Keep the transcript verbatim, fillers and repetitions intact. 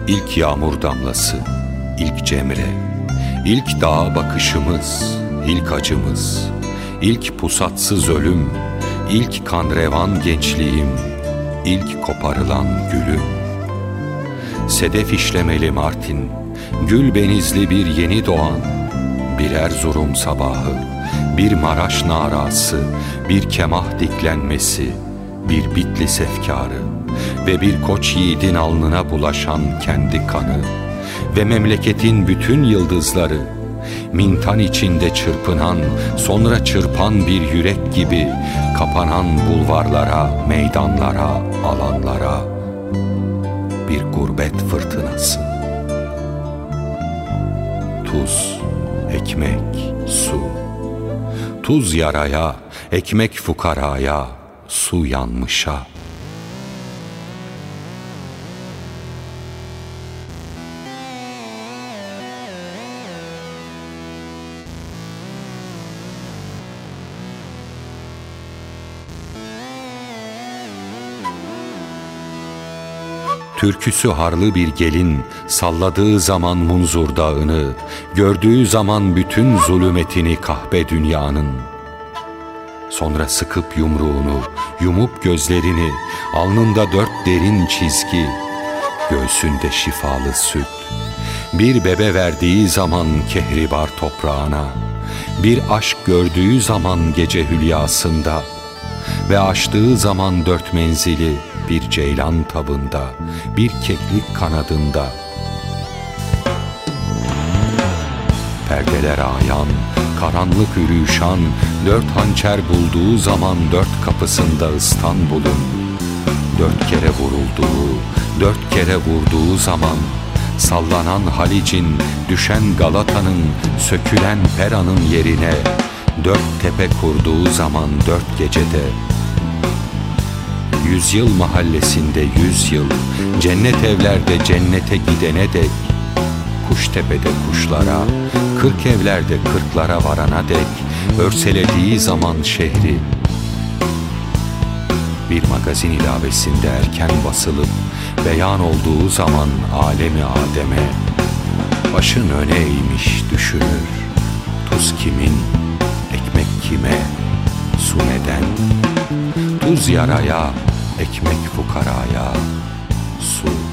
İlk yağmur damlası, ilk cemre, ilk dağa bakışımız, ilk acımız, ilk pusatsız ölüm, ilk kan revan gençliğim, ilk koparılan gülüm. Sedef işlemeli Martin, gül benizli bir yeni doğan, bir Erzurum sabahı, bir Maraş narası, bir kemah diklenmesi, bir Bitlis efkarı ve bir koç yiğidin alnına bulaşan kendi kanı ve memleketin bütün yıldızları, mintan içinde çırpınan, sonra çırpan bir yürek gibi kapanan bulvarlara, meydanlara, alanlara bir gurbet fırtınası. Tuz, ekmek, su. Tuz yaraya, ekmek fukaraya, su yanmışa. Türküsü harlı bir gelin salladığı zaman Munzur dağını, gördüğü zaman bütün zulümetini kahpe dünyanın. Sonra sıkıp yumruğunu, yumup gözlerini, alnında dört derin çizgi, göğsünde şifalı süt. Bir bebe verdiği zaman kehribar toprağına, bir aşk gördüğü zaman gece hülyasında ve açtığı zaman dört menzili, bir ceylan tabında, bir keklik kanadında. Perdeler ayan, karanlık ürüşan, dört hançer bulduğu zaman dört kapısında İstanbul'un, dört kere vurulduğu, dört kere vurduğu zaman, sallanan Halic'in, düşen Galata'nın, sökülen Pera'nın yerine, dört tepe kurduğu zaman dört gecede, Yüzyıl mahallesinde yüz yıl, cennet evlerde cennete gidene dek, Kuştepe'de kuşlara, kırk evlerde kırklara varana dek, örselediği zaman şehri, bir magazin ilavesinde erken basılıp, beyan olduğu zaman alemi Adem'e, başın öne eğmiş düşünür, tuz kimin, ekmek kime, su neden? Tuz yaraya, ekmek fukaraya, su